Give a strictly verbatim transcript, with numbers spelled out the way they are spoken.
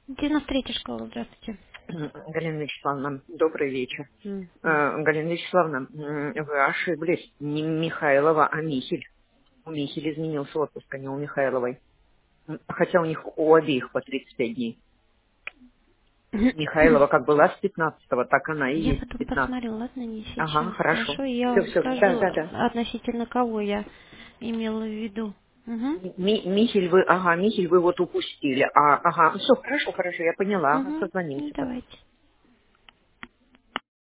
девяносто третья школа, здравствуйте. Галина Вячеславовна, добрый вечер. М, м. Э, Галина Вячеславовна, м, вы ошиблись. Не Михайлова, а Михель. У Михеля изменился отпуск, а не у Михайловой. М, Хотя у них у обеих по тридцать пять дней. Михайлова как была с пятнадцатого, так она и Я есть с потом пятнадцатого. посмотрю, ладно, не Ага, сейчас. хорошо. Хорошо, и я Все, вам все, да, скажу да, да. относительно кого я имела в виду. Угу. Ми- Михель вы, ага, Михель вы вот упустили. А, ага, все, хорошо, хорошо, я поняла. Ага, Угу. созвонимся потом. Давайте.